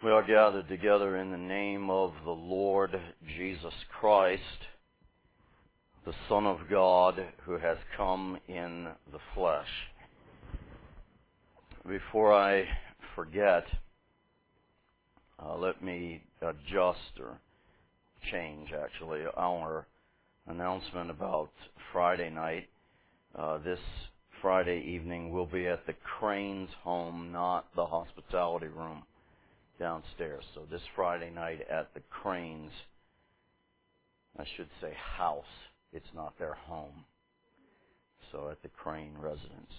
We are gathered together in the name of the Lord Jesus Christ, the Son of God, who has come in the flesh. Before I forget, let me adjust or change, actually, our announcement about Friday night. This Friday evening will be at the Cranes home, not the hospitality room downstairs. So this Friday night at the Cranes, I should say house. It's not their home. So at the Crane residence.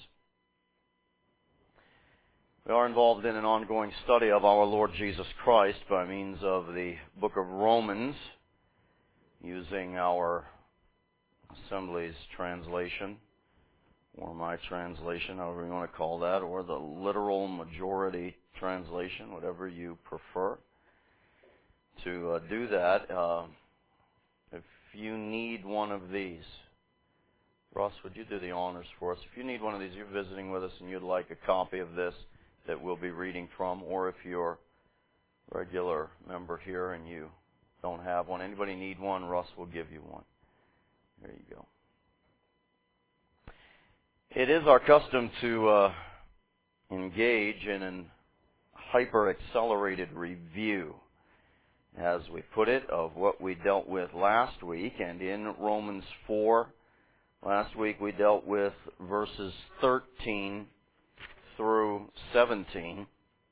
We are involved in an ongoing study of our Lord Jesus Christ by means of the book of Romans, using our Assembly's translation, or my translation, however you want to call that, or the literal majority translation, whatever you prefer. To do that, if you need one of these, Russ, would you do the honors for us? If you need one of these, you're visiting with us and you'd like a copy of this that we'll be reading from, or if you're a regular member here and you don't have one, anybody need one, Russ will give you one. There you go. It is our custom to engage in an hyper-accelerated review, as we put it, of what we dealt with last week. And in Romans 4, last week we dealt with verses 13 through 17.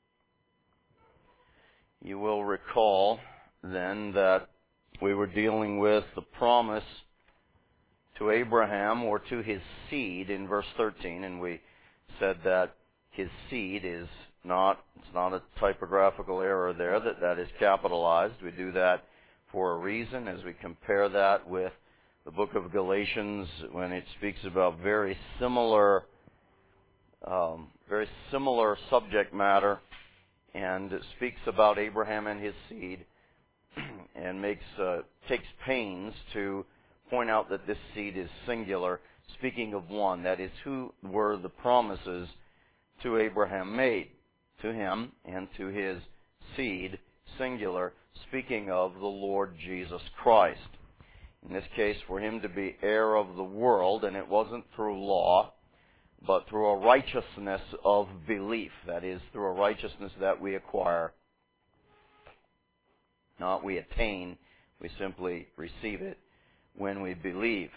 You will recall then that we were dealing with the promise to Abraham, or to his seed, in verse 13, and we said that his seed is not, it's not a typographical error there, that is capitalized. We do that for a reason, as we compare that with the book of Galatians, when it speaks about very similar subject matter, and it speaks about Abraham and his seed, and takes pains to point out that this seed is singular, speaking of one, that is, who were the promises to Abraham made, to him and to his seed, singular, speaking of the Lord Jesus Christ. In this case, for him to be heir of the world, and it wasn't through law, but through a righteousness of belief, that is, through a righteousness that we acquire, not we attain, we simply receive it when we believe.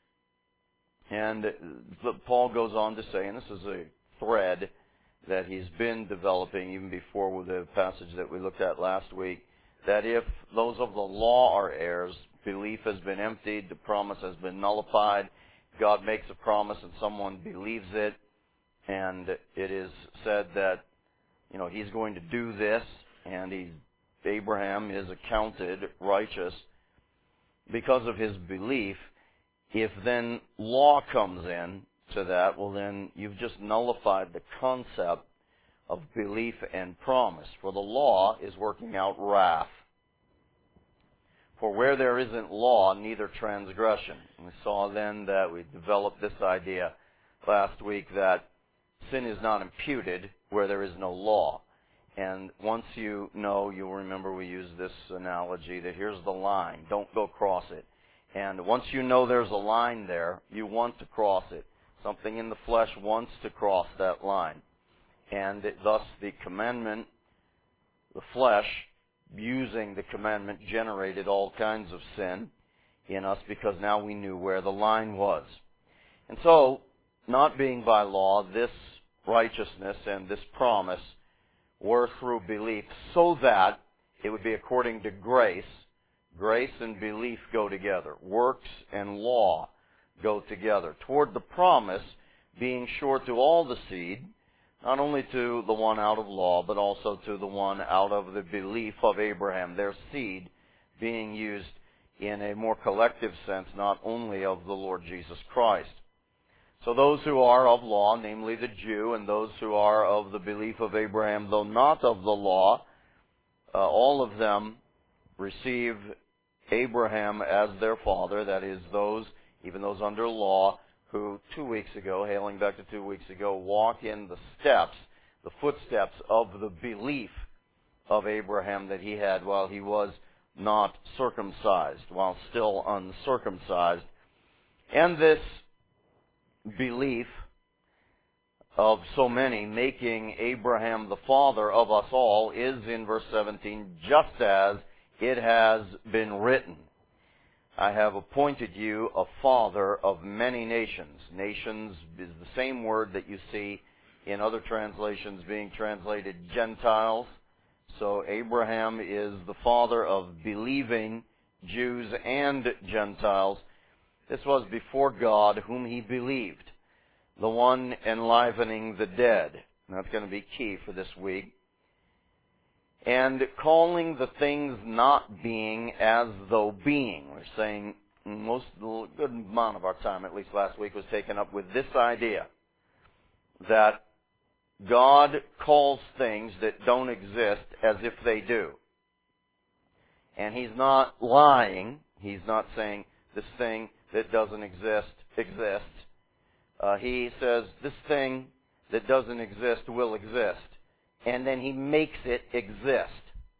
And Paul goes on to say, and this is a thread that he's been developing even before with the passage that we looked at last week, that if those of the law are heirs, belief has been emptied, the promise has been nullified. God makes a promise and someone believes it, and it is said that, he's going to do this, and Abraham is accounted righteous because of his belief. If then law comes in to that, well then you've just nullified the concept of belief and promise. For the law is working out wrath. For where there isn't law, neither transgression. And we saw then that we developed this idea last week that sin is not imputed where there is no law. And once you know, you'll remember we used this analogy that here's the line, don't go cross it. And once you know there's a line there, you want to cross it. Something in the flesh wants to cross that line. And thus the commandment, the flesh, using the commandment, generated all kinds of sin in us because now we knew where the line was. And so, not being by law, this righteousness and this promise were through belief, so that it would be according to grace. Grace and belief go together. Works and law go together. Toward the promise being sure to all the seed, not only to the one out of law, but also to the one out of the belief of Abraham, their seed being used in a more collective sense, not only of the Lord Jesus Christ. So those who are of law, namely the Jew, and those who are of the belief of Abraham, though not of the law, all of them receive Abraham as their father, that is, even those under law, who 2 weeks ago, hailing back to 2 weeks ago, walk in the footsteps of the belief of Abraham that he had while he was not circumcised, while still uncircumcised. And this belief of so many, making Abraham the father of us all, is in verse 17, just as it has been written, I have appointed you a father of many nations. Nations is the same word that you see in other translations being translated Gentiles. So Abraham is the father of believing Jews and Gentiles. This was before God whom he believed, the one enlivening the dead. And that's going to be key for this week. And calling the things not being as though being. We're saying a good amount of our time, at least last week, was taken up with this idea that God calls things that don't exist as if they do. And he's not lying. He's not saying this thing that doesn't exist exists. He says this thing that doesn't exist will exist. And then he makes it exist.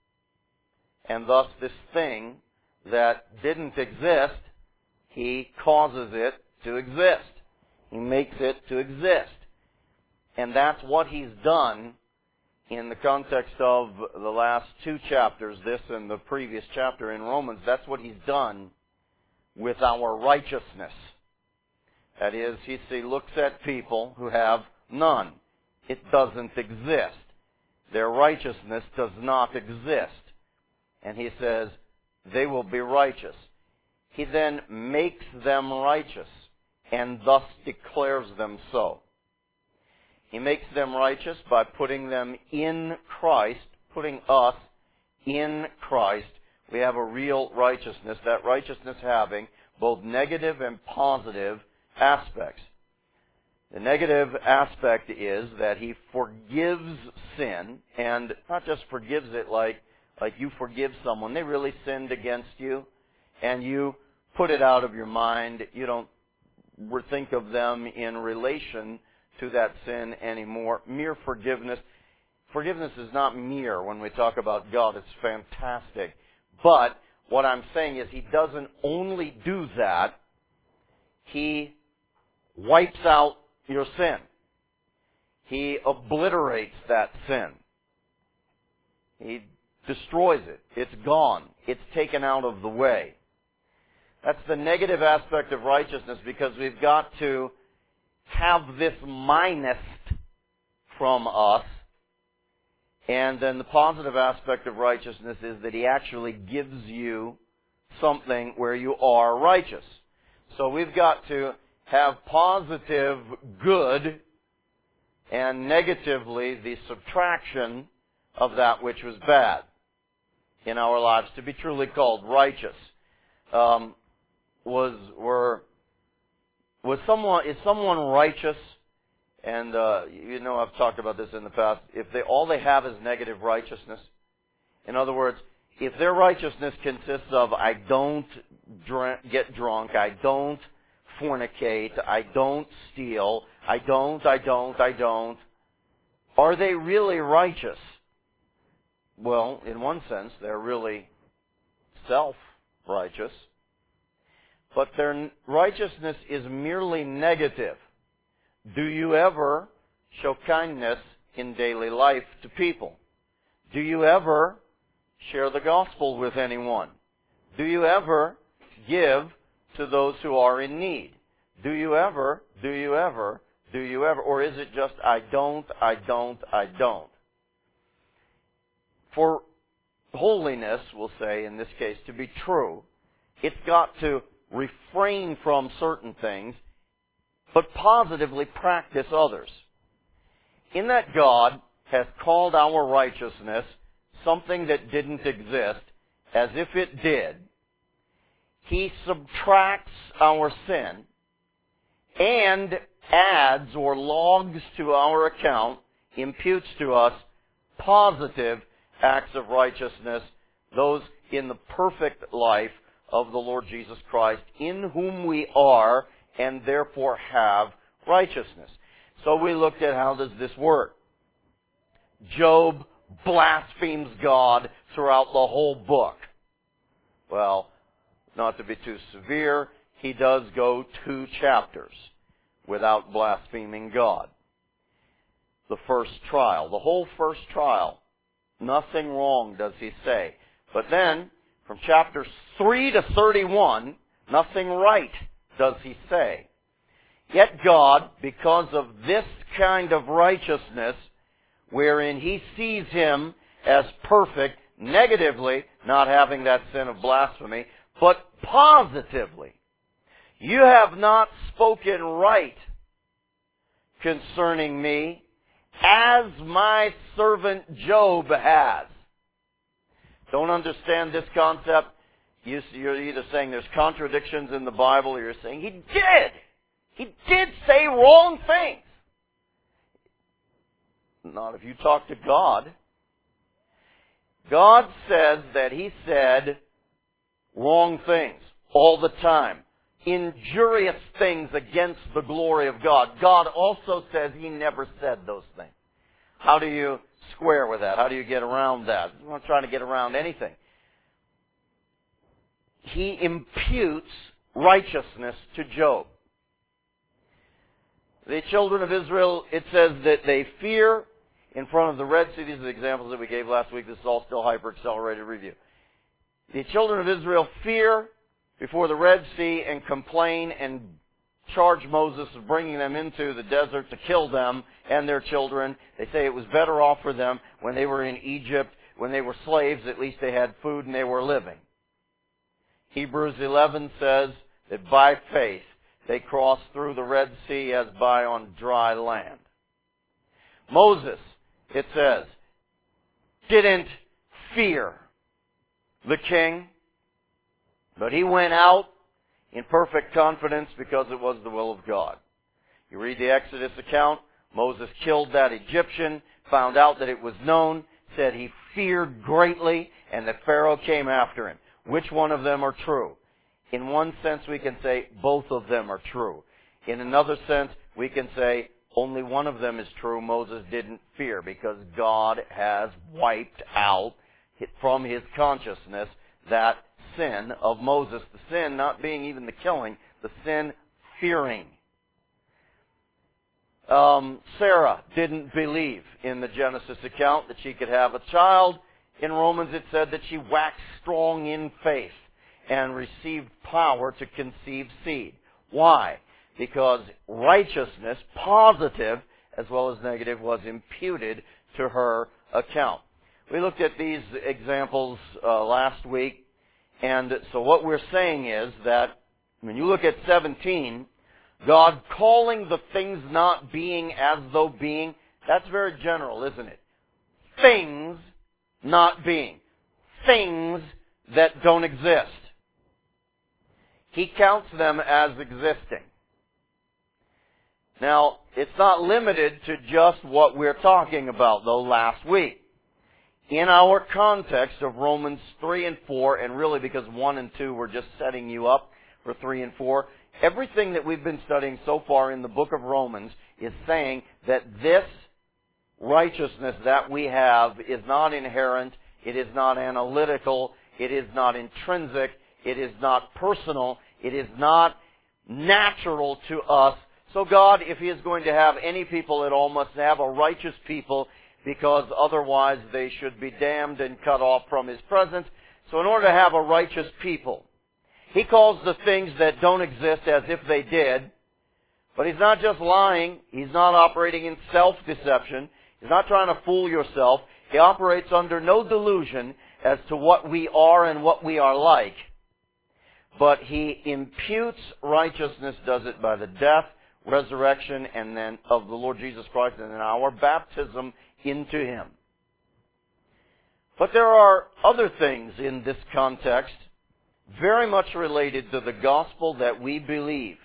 And thus this thing that didn't exist, he causes it to exist. He makes it to exist. And that's what he's done in the context of the last two chapters, this and the previous chapter in Romans. That's what he's done with our righteousness. That is, he looks at people who have none. It doesn't exist. Their righteousness does not exist. And he says, they will be righteous. He then makes them righteous and thus declares them so. He makes them righteous by putting them in Christ, putting us in Christ. We have a real righteousness, that righteousness having both negative and positive aspects. The negative aspect is that he forgives sin, and not just forgives it like you forgive someone. They really sinned against you, and you put it out of your mind. You don't think of them in relation to that sin anymore. Mere forgiveness. Forgiveness is not mere when we talk about God. It's fantastic. But what I'm saying is he doesn't only do that. He wipes out your sin. He obliterates that sin. He destroys it. It's gone. It's taken out of the way. That's the negative aspect of righteousness, because we've got to have this minus from us. And then the positive aspect of righteousness is that he actually gives you something where you are righteous. So we've got to have positive good and negatively the subtraction of that which was bad in our lives to be truly called righteous. Is someone righteous? And I've talked about this in the past. If all they have is negative righteousness, in other words, if their righteousness consists of I don't get drunk, I don't fornicate, I don't steal, I don't, are they really righteous? Well, in one sense, they're really self-righteous. But their righteousness is merely negative. Do you ever show kindness in daily life to people? Do you ever share the gospel with anyone? Do you ever give to those who are in need? Do you ever? Or is it just I don't? For holiness, we'll say in this case, to be true, it's got to refrain from certain things, but positively practice others. In that God has called our righteousness something that didn't exist as if it did, he subtracts our sin and adds or logs to our account, imputes to us positive acts of righteousness, those in the perfect life of the Lord Jesus Christ, in whom we are and therefore have righteousness. So we looked at how does this work. Job blasphemes God throughout the whole book. Well, not to be too severe, he does go 2 chapters without blaspheming God. The first trial, the whole first trial, nothing wrong does he say. But then, from chapters 3 to 31, nothing right does he say. Yet God, because of this kind of righteousness, wherein he sees him as perfect, negatively, not having that sin of blasphemy, but positively, you have not spoken right concerning me, as my servant Job has. Don't understand this concept? You're either saying there's contradictions in the Bible, or you're saying he did. He did say wrong things. Not if you talk to God. God says that he said wrong things all the time. Injurious things against the glory of God. God also says he never said those things. How do you square with that? How do you get around that? I'm not trying to get around anything. He imputes righteousness to Job. The children of Israel, it says that they fear in front of the Red Sea. These are the examples that we gave last week. This is all still hyper-accelerated review. The children of Israel fear before the Red Sea and complain and charge Moses of bringing them into the desert to kill them and their children. They say it was better off for them when they were in Egypt, when they were slaves. At least they had food and they were living. Hebrews 11 says that by faith they crossed through the Red Sea as by on dry land. Moses, it says, didn't fear the king, but he went out in perfect confidence because it was the will of God. You read the Exodus account, Moses killed that Egyptian, found out that it was known, said he feared greatly, and that Pharaoh came after him. Which one of them are true? In one sense, we can say both of them are true. In another sense, we can say only one of them is true. Moses didn't fear because God has wiped out from his consciousness that sin of Moses. The sin not being even the killing, the sin fearing. Sarah didn't believe in the Genesis account that she could have a child. In Romans it said that she waxed strong in faith and received power to conceive seed. Why? Because righteousness, positive as well as negative, was imputed to her account. We looked at these examples last week, and so what we're saying is that when you look at 17, God calling the things not being as though being, that's very general, isn't it? Things not being. Things that don't exist. He counts them as existing. Now, it's not limited to just what we're talking about, though, last week. In our context of Romans 3 and 4, and really because 1 and 2 were just setting you up for 3 and 4, everything that we've been studying so far in the book of Romans is saying that this righteousness that we have is not inherent, it is not analytical, it is not intrinsic, it is not personal, it is not natural to us. So God, if He is going to have any people at all, must have a righteous people, because otherwise they should be damned and cut off from His presence. So in order to have a righteous people, He calls the things that don't exist as if they did. But He's not just lying. He's not operating in self-deception. He's not trying to fool yourself. He operates under no delusion as to what we are and what we are like. But He imputes righteousness, does it by the death, resurrection, and then of the Lord Jesus Christ, and then our baptism into Him. But there are other things in this context very much related to the gospel that we believe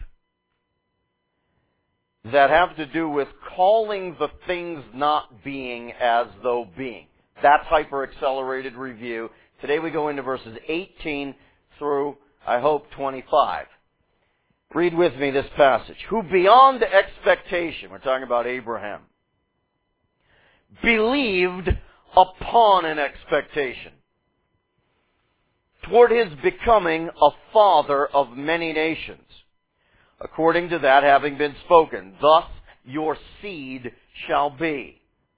that have to do with calling the things not being as though being. That's hyper-accelerated review. Today we go into verses 18 through, I hope, 25. Read with me this passage. Who beyond expectation, we're talking about Abraham, believed upon an expectation toward his becoming a father of many nations. According to that having been spoken, thus your seed shall be.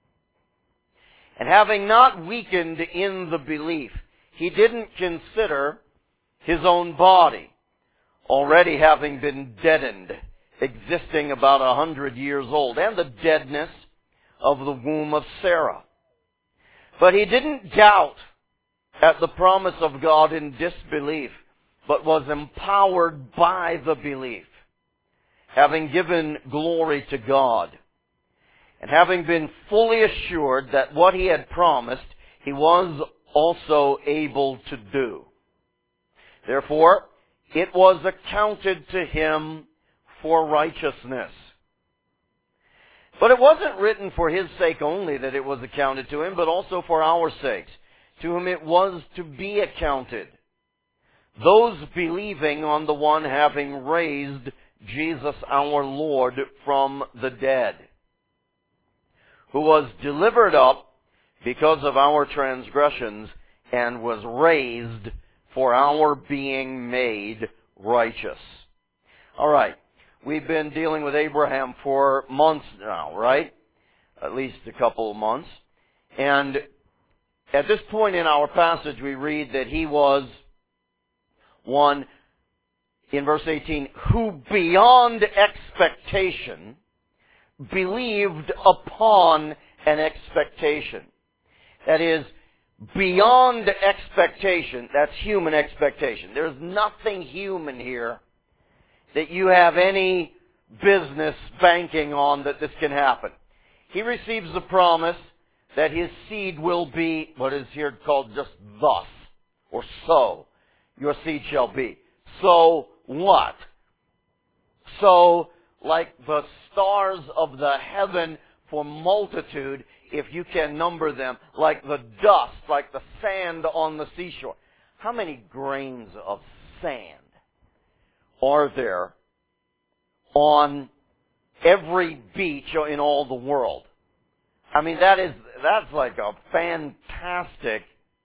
And having not weakened in the belief, he didn't consider his own body, already having been deadened, existing about 100 years old, and the deadness of the womb of Sarah. But he didn't doubt at the promise of God in disbelief, but was empowered by the belief, having given glory to God, and having been fully assured that what he had promised, he was also able to do. Therefore, it was accounted to him for righteousness. But it wasn't written for his sake only that it was accounted to him, but also for our sakes, to whom it was to be accounted. Those believing on the one having raised Jesus our Lord from the dead, who was delivered up because of our transgressions and was raised for our being made righteous. All right. We've been dealing with Abraham for months now, right? At least a couple of months. And at this point in our passage, we read that he was one, in verse 18, who beyond expectation believed upon an expectation. That is, beyond expectation, that's human expectation. There's nothing human here that you have any business banking on that this can happen. He receives the promise that his seed will be, what is here called just thus, or so. Your seed shall be. So what? So, like the stars of the heaven for multitude, if you can number them, like the dust, like the sand on the seashore. How many grains of sand are there on every beach in all the world? I mean, that's like a fantastic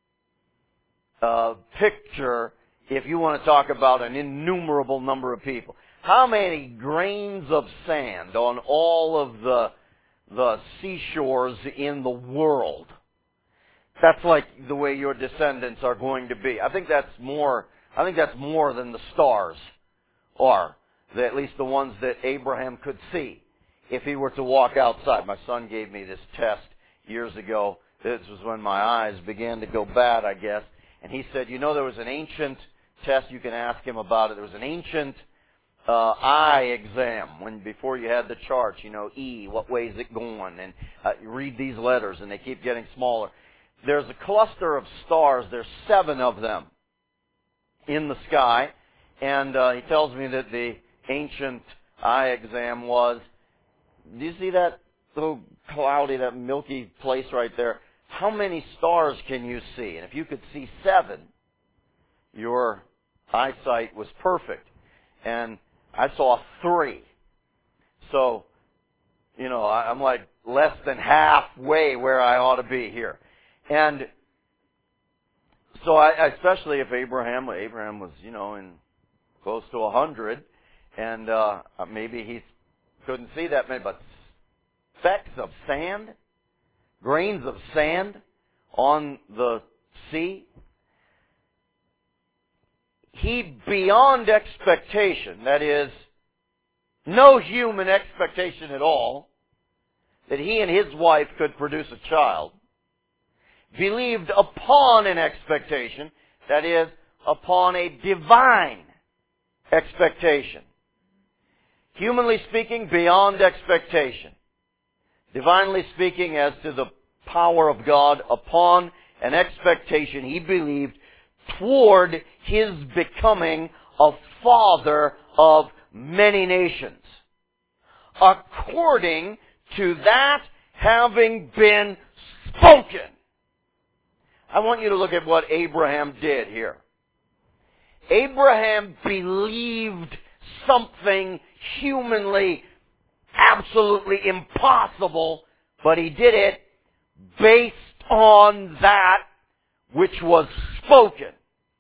picture if you want to talk about an innumerable number of people. How many grains of sand on all of the seashores in the world? That's like the way your descendants are going to be. I think that's more than the stars are. At least the ones that Abraham could see if he were to walk outside. My son gave me this test years ago. This was when my eyes began to go bad, I guess. And he said, there was an ancient test, you can ask him about it. There was an ancient eye exam before you had the charts, E, what way is it going? And you read these letters and they keep getting smaller. There's a cluster of stars, there's 7 of them in the sky. And he tells me that the ancient eye exam was, do you see that little cloudy, that milky place right there? How many stars can you see? And if you could see 7, your eyesight was perfect. And I saw 3. So, I'm like less than halfway where I ought to be here. And so especially if Abraham was, in close to 100, and maybe he couldn't see that many, but specks of sand, grains of sand on the sea. He, beyond expectation, that is, no human expectation at all, that he and his wife could produce a child, believed upon an expectation, that is, upon a divine expectation. Humanly speaking, beyond expectation. Divinely speaking, as to the power of God, upon an expectation he believed toward his becoming a father of many nations, according to that having been spoken. I want you to look at what Abraham did here. Abraham believed something humanly absolutely impossible, but he did it based on that which was spoken.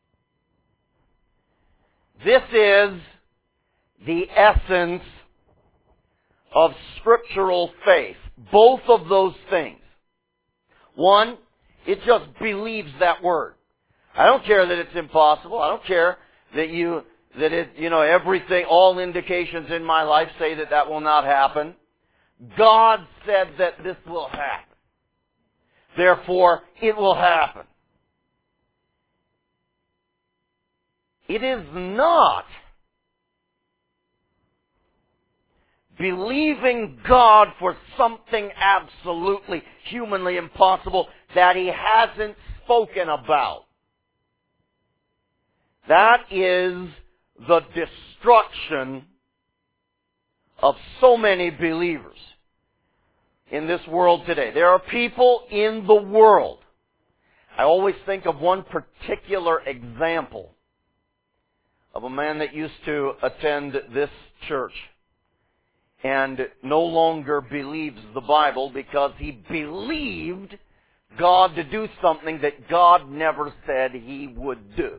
This is the essence of scriptural faith. Both of those things. One, it just believes that word. I don't care that it's impossible. I don't care that everything, all indications in my life say that will not happen. God said that this will happen. Therefore, it will happen. It is not believing God for something absolutely humanly impossible that He hasn't spoken about. That is the destruction of so many believers in this world today. There are people in the world. I always think of one particular example of a man that used to attend this church and no longer believes the Bible because he believed God to do something that God never said He would do.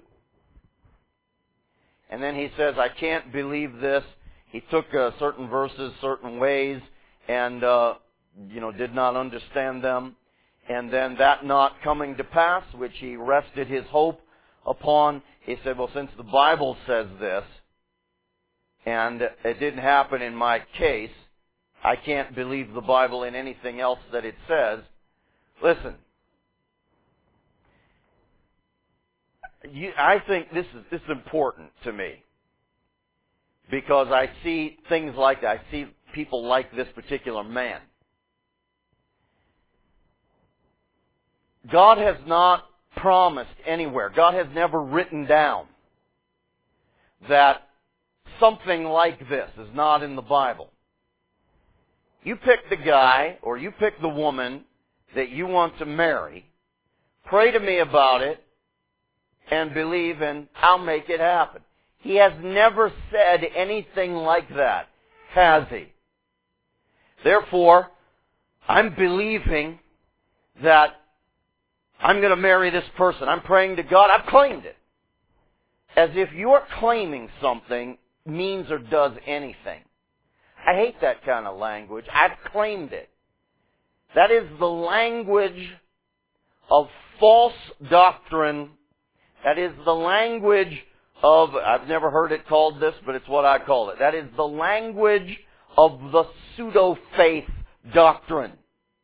And then he says, I can't believe this. He took certain verses certain ways and, did not understand them. And then that not coming to pass, which he rested his hope upon, he said, well, since the Bible says this, and it didn't happen in my case, I can't believe the Bible in anything else that it says. Listen, I think this is important to me because I see things like that. I see people like this particular man. God has not promised anywhere. God has never written down that something like this is not in the Bible. You pick the guy or you pick the woman that you want to marry, pray to me about it, and believe, and I'll make it happen. He has never said anything like that, has He? Therefore, I'm believing that I'm going to marry this person. I'm praying to God. I've claimed it. As if your claiming something means or does anything. I hate that kind of language. I've claimed it. That is the language of false doctrine. That is the language of, I've never heard it called this, but it's what I call it. That is the language of the pseudo-faith doctrine.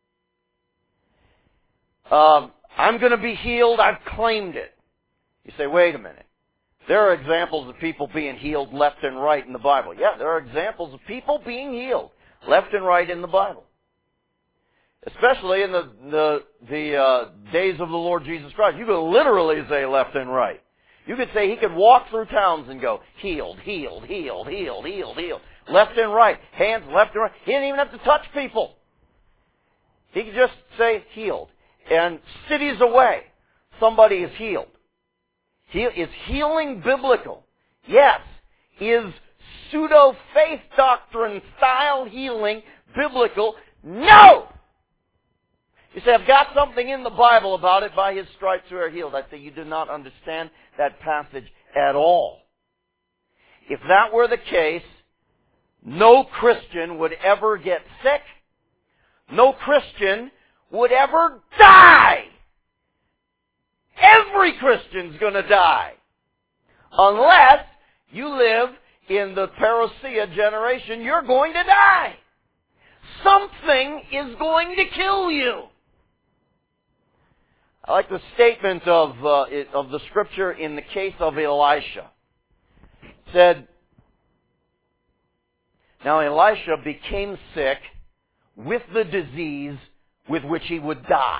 I'm going to be healed. I've claimed it. You say, wait a minute. There are examples of people being healed left and right in the Bible. Yeah, there are examples of people being healed left and right in the Bible. Especially in the days of the Lord Jesus Christ. You could literally say left and right. You could say He could walk through towns and go, healed, healed, healed, healed, healed, healed. Left and right. Hands left and right. He didn't even have to touch people. He could just say healed. And cities away, somebody is healed. Is healing biblical? Yes. Is pseudo-faith doctrine style healing biblical? No! You say, I've got something in the Bible about it. By His stripes we are healed. I say, you do not understand that passage at all. If that were the case, no Christian would ever get sick. No Christian would ever die. Every Christian's going to die. Unless you live in the parousia generation, you're going to die. Something is going to kill you. I like the statement of the Scripture in the case of Elisha. It said, now Elisha became sick with the disease with which he would die.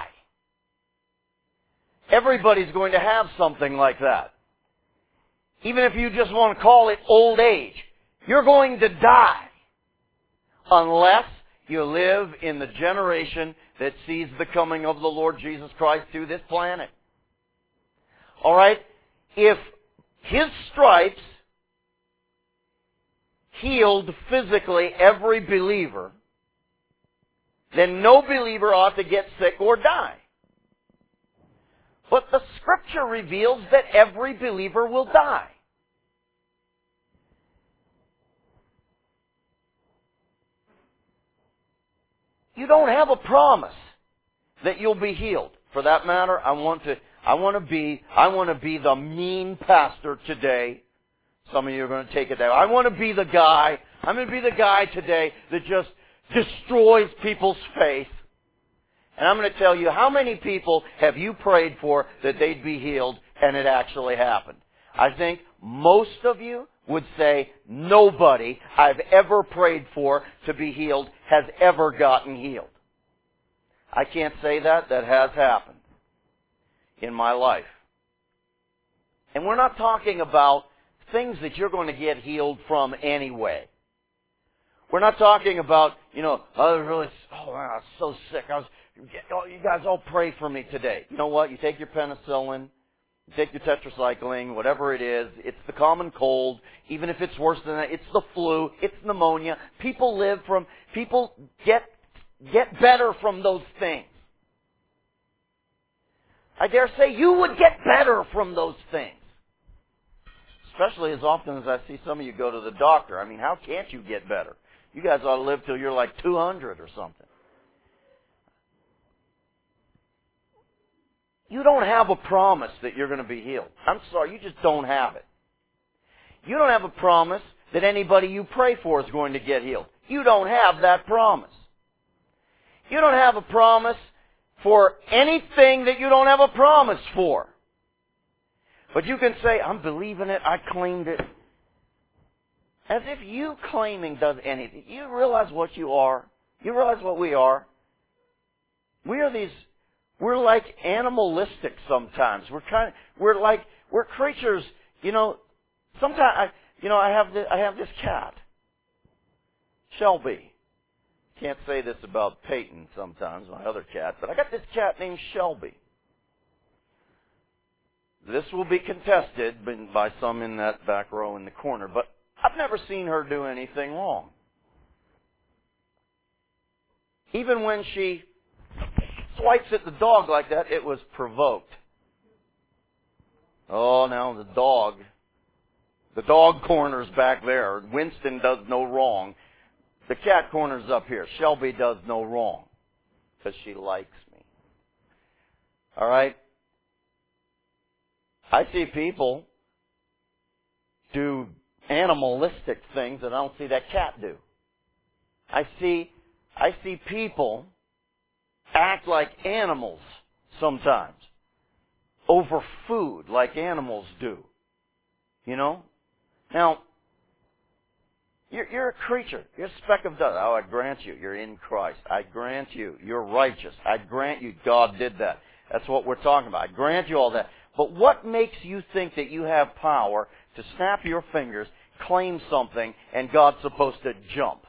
Everybody's going to have something like that. Even if you just want to call it old age, you're going to die. Unless you live in the generation that sees the coming of the Lord Jesus Christ to this planet. Alright? If His stripes healed physically every believer, then no believer ought to get sick or die. But the Scripture reveals that every believer will die. You don't have a promise that you'll be healed. For that matter, I want to be the mean pastor today. Some of you are going to take it that way. I'm going to be the guy today that just destroys people's faith. And I'm going to tell you, how many people have you prayed for that they'd be healed and it actually happened? I think most of you would say nobody I've ever prayed for to be healed has ever gotten healed. I can't say that. That has happened in my life. And we're not talking about things that you're going to get healed from anyway. We're not talking about, man, I'm so sick. You guys all pray for me today. You know what? You take your penicillin, you take your tetracycline, whatever it is. It's the common cold. Even if it's worse than that, it's the flu, it's pneumonia. People get better from those things. I dare say you would get better from those things. Especially as often as I see some of you go to the doctor. I mean, how can't you get better? You guys ought to live till you're like 200 or something. You don't have a promise that you're going to be healed. I'm sorry, you just don't have it. You don't have a promise that anybody you pray for is going to get healed. You don't have that promise. You don't have a promise for anything that you don't have a promise for. But you can say, I'm believing it, I claimed it. As if you claiming does anything. You realize what you are. You realize what we are. We're like animalistic sometimes. We're creatures, sometimes, I have this cat. Shelby. Can't say this about Peyton sometimes, my other cat, but I got this cat named Shelby. This will be contested by some in that back row in the corner, but I've never seen her do anything wrong. Even when she swipes at the dog like that, it was provoked. Oh, now the dog corner's back there. Winston does no wrong. The cat corner's up here. Shelby does no wrong because she likes me. All right? I see people do animalistic things that I don't see that cat do. I see people act like animals sometimes over food like animals do. Now, you're a creature. You're a speck of dust. Oh, I grant you, you're in Christ. I grant you, you're righteous. I grant you, God did that. That's what we're talking about. I grant you all that. But what makes you think that you have power to snap your fingers, claim something, and God's supposed to jump?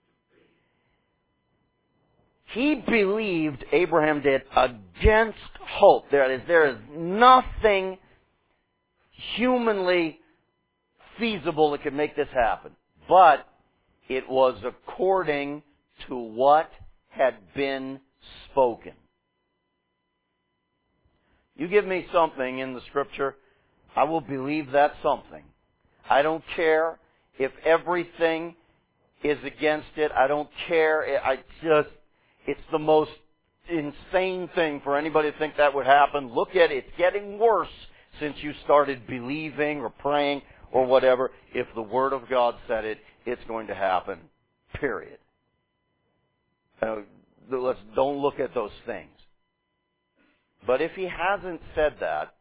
He believed, Abraham did, against hope. There is nothing humanly feasible that could make this happen. But it was according to what had been spoken. You give me something in the Scripture, I will believe that something. I don't care if everything is against it. I don't care. It's the most insane thing for anybody to think that would happen. Look at it. It's getting worse since you started believing or praying or whatever. If the Word of God said it, it's going to happen. Period. Don't look at those things. But if He hasn't said that,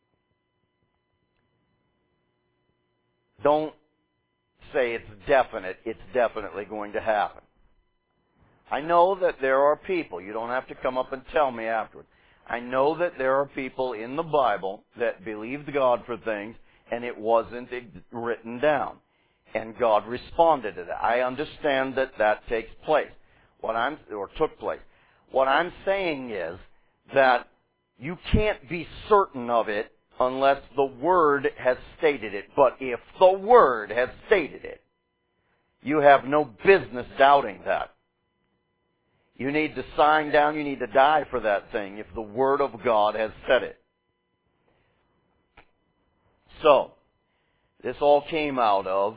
don't say it's definite. It's definitely going to happen. I know that there are people, you don't have to come up and tell me afterwards. I know that there are people in the Bible that believed God for things and it wasn't written down. And God responded to that. I understand that takes place. Took place. What I'm saying is that you can't be certain of it unless the Word has stated it. But if the Word has stated it, you have no business doubting that. You need to sign down, you need to die for that thing if the Word of God has said it. So, this all came out of,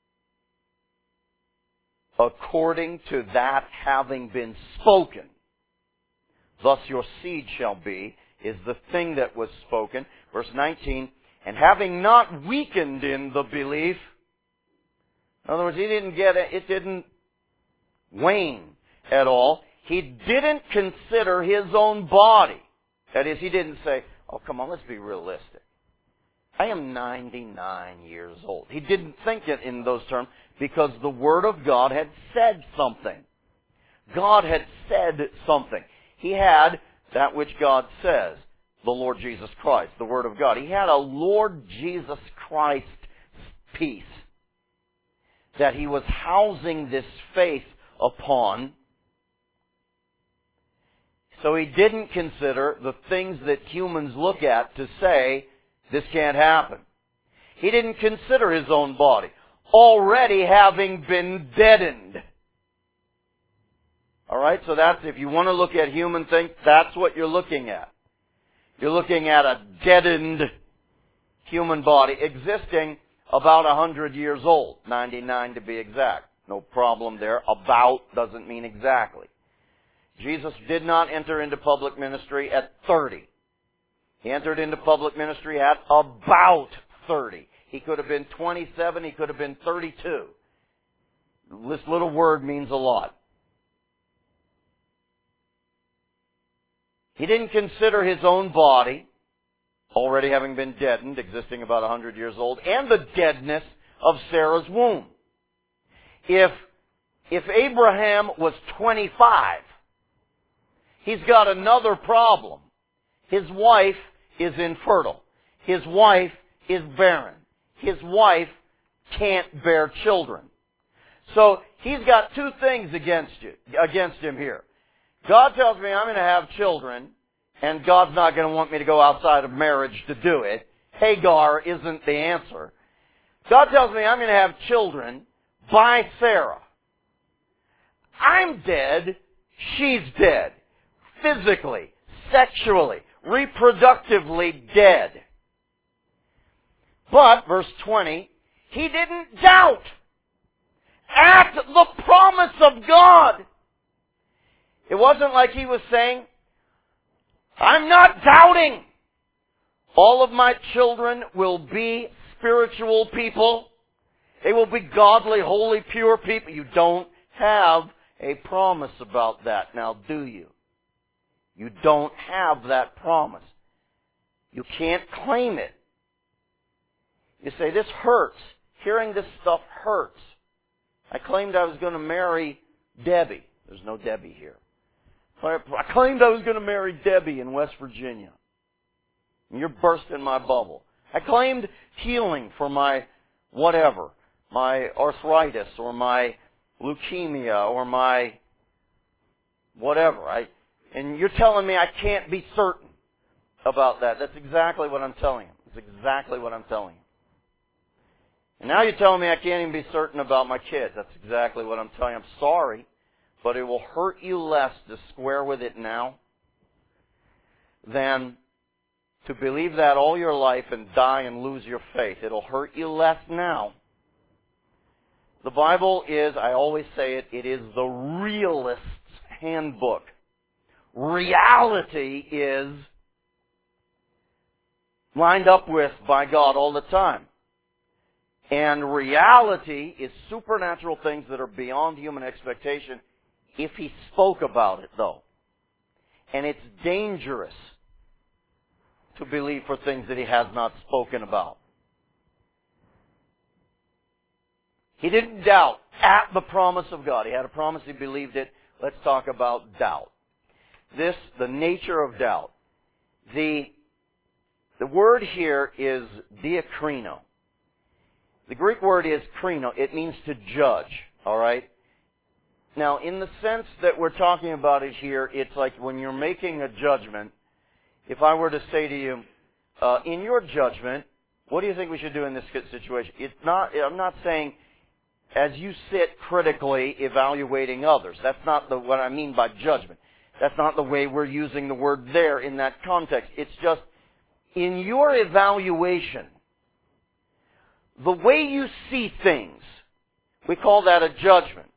according to that having been spoken. Thus your seed shall be, is the thing that was spoken. Verse 19, and having not weakened in the belief, in other words, he didn't get it, it didn't wane at all. He didn't consider his own body. That is, he didn't say, oh, come on, let's be realistic. I am 99 years old. He didn't think it in those terms because the Word of God had said something. God had said something. He had that which God says, the Lord Jesus Christ, the Word of God. He had a Lord Jesus Christ peace that he was housing this faith upon. So he didn't consider the things that humans look at to say, this can't happen. He didn't consider his own body, already having been deadened. Alright, so that's, if you want to look at human things, that's what you're looking at. You're looking at a deadened human body existing about 100 years old, 99 to be exact. No problem there. About doesn't mean exactly. Jesus did not enter into public ministry at 30. He entered into public ministry at about 30. He could have been 27, he could have been 32. This little word means a lot. He didn't consider his own body, already having been deadened, existing about 100 years old, and the deadness of Sarah's womb. If Abraham was 25, he's got another problem. His wife is infertile. His wife is barren. His wife can't bear children. So he's got two things against him here. God tells me I'm going to have children, and God's not going to want me to go outside of marriage to do it. Hagar isn't the answer. God tells me I'm going to have children by Sarah. I'm dead. She's dead. Physically, sexually, reproductively dead. But, verse 20, he didn't doubt at the promise of God. It wasn't like he was saying, I'm not doubting. All of my children will be spiritual people. They will be godly, holy, pure people. You don't have a promise about that now, do you? You don't have that promise. You can't claim it. You say, this hurts. Hearing this stuff hurts. I claimed I was going to marry Debbie. There's no Debbie here. I claimed I was going to marry Debbie in West Virginia. And you're bursting my bubble. I claimed healing for my whatever, my arthritis or my leukemia or my whatever. And you're telling me I can't be certain about that. That's exactly what I'm telling you. That's exactly what I'm telling you. And now you're telling me I can't even be certain about my kids. That's exactly what I'm telling you. I'm sorry, but it will hurt you less to square with it now than to believe that all your life and die and lose your faith. It'll hurt you less now. The Bible is, I always say it is the realist's handbook. Reality is lined up with by God all the time. And reality is supernatural things that are beyond human expectation if he spoke about it, though. And it's dangerous to believe for things that he has not spoken about. He didn't doubt at the promise of God. He had a promise, he believed it. Let's talk about doubt. The nature of doubt. The word here is diakrino. The Greek word is krino. It means to judge. Alright? Now, in the sense that we're talking about it here, it's like when you're making a judgment, if I were to say to you, in your judgment, what do you think we should do in this situation? I'm not saying as you sit critically evaluating others. That's not what I mean by judgment. That's not the way we're using the word there in that context. It's just, in your evaluation, the way you see things, we call that a judgment.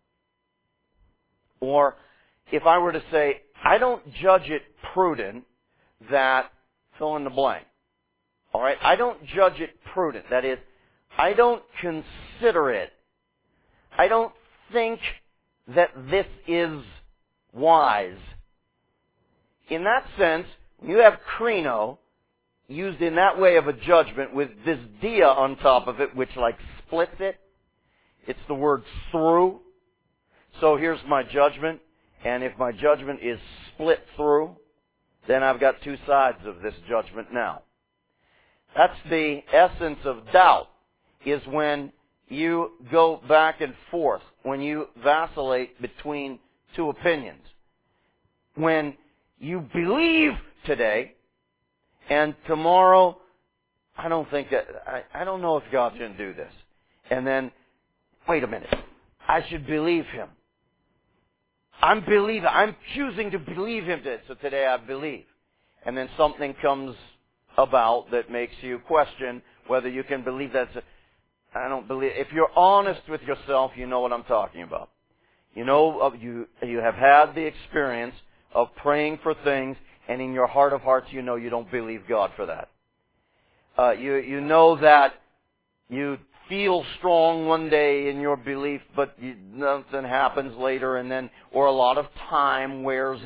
Or if I were to say, I don't judge it prudent that fill in the blank. All right? I don't judge it prudent. That is, I don't consider it. I don't think that this is wise. In that sense, you have krino used in that way of a judgment with this dia on top of it, which like splits it. It's the word through. So here's my judgment, and if my judgment is split through, then I've got two sides of this judgment now. That's the essence of doubt, is when you go back and forth, when you vacillate between two opinions. When you believe today, and tomorrow, I don't know if God's going to do this. And then, wait a minute, I should believe Him. I'm choosing to believe Him today, so today I believe. And then something comes about that makes you question whether you can believe that. I don't believe. If you're honest with yourself, you know what I'm talking about. You know, you have had the experience of praying for things, and in your heart of hearts, you know you don't believe God for that. You know that you feel strong one day in your belief, but nothing happens later, and then, or a lot of time wears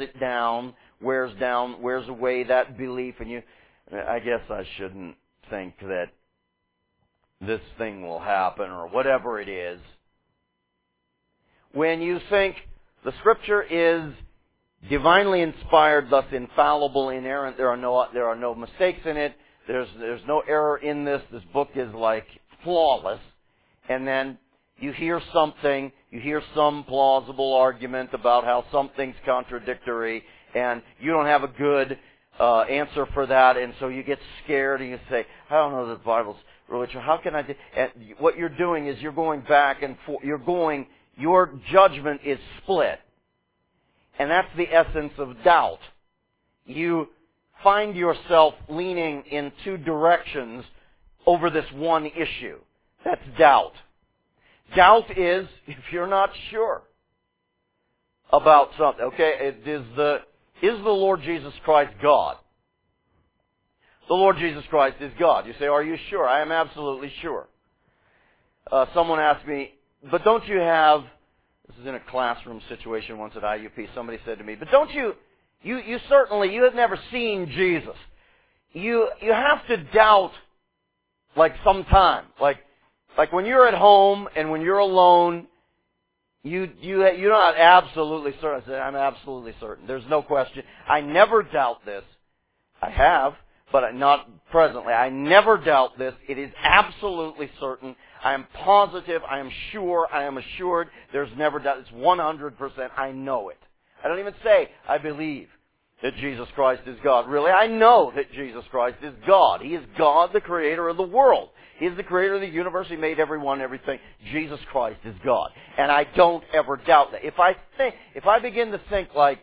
away that belief, and I guess I shouldn't think that this thing will happen, or whatever it is. When you think the Scripture is divinely inspired, thus infallible, inerrant, there are no mistakes in it, there's no error in this, this book is like flawless, and then you hear some plausible argument about how something's contradictory, and you don't have a good answer for that, and so you get scared and you say, I don't know that the Bible's really true. How can I do? And what you're doing is you're going back and forth. Your judgment is split. And that's the essence of doubt. You find yourself leaning in two directions over this one issue. That's doubt. Doubt is if you're not sure about something. Okay, is the Lord Jesus Christ God? The Lord Jesus Christ is God. You say, are you sure? I am absolutely sure. Someone asked me, but don't you have, this is in a classroom situation once at IUP, somebody said to me, but don't you have never seen Jesus. You have to doubt, like sometime. Like when you're at home and when you're alone, you're not absolutely certain. I said, I'm absolutely certain. There's no question. I never doubt this. I have, but not presently. I never doubt this. It is absolutely certain. I am positive. I am sure. I am assured. There's never doubt. It's 100%. I know it. I don't even say I believe that Jesus Christ is God. Really, I know that Jesus Christ is God. He is God, the creator of the world. He is the creator of the universe. He made everyone, everything. Jesus Christ is God. And I don't ever doubt that. If I begin to think like,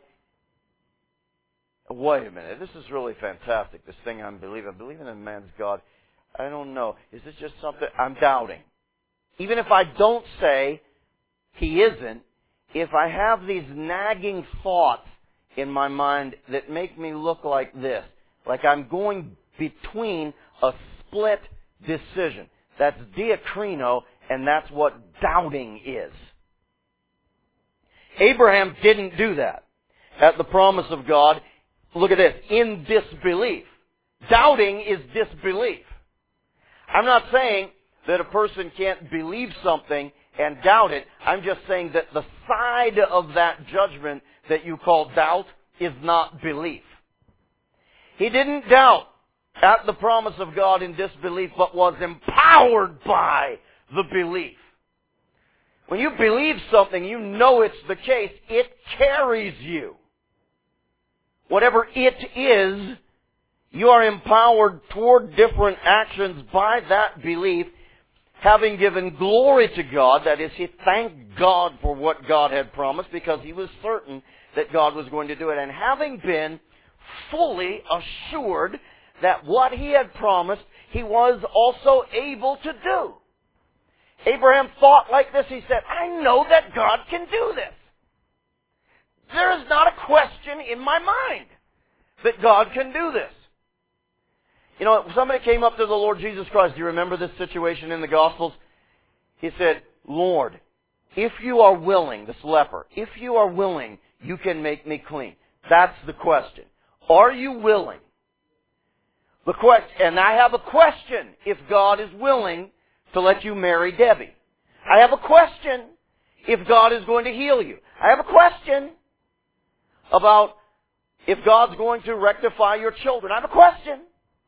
wait a minute, this is really fantastic, this thing I'm believing in man's God. I don't know. Is this just something I'm doubting? Even if I don't say He isn't, if I have these nagging thoughts in my mind that make me look like this, like I'm going between a split decision. That's diakrino, and that's what doubting is. Abraham didn't do that. At the promise of God, look at this, in disbelief. Doubting is disbelief. I'm not saying that a person can't believe something and doubt it. I'm just saying that the side of that judgment that you call doubt is not belief. He didn't doubt at the promise of God in disbelief, but was empowered by the belief. When you believe something, you know it's the case. It carries you. Whatever it is, you are empowered toward different actions by that belief, having given glory to God. That is, he thanked God for what God had promised because he was certain that God was going to do it. And having been fully assured that what he had promised, he was also able to do. Abraham thought like this. He said, I know that God can do this. There is not a question in my mind that God can do this. You know, somebody came up to the Lord Jesus Christ. Do you remember this situation in the Gospels? He said, Lord, if you are willing, this leper, if you are willing, you can make me clean. That's the question. Are you willing? The question, and I have a question if God is willing to let you marry Debbie. I have a question if God is going to heal you. I have a question about if God's going to rectify your children. I have a question.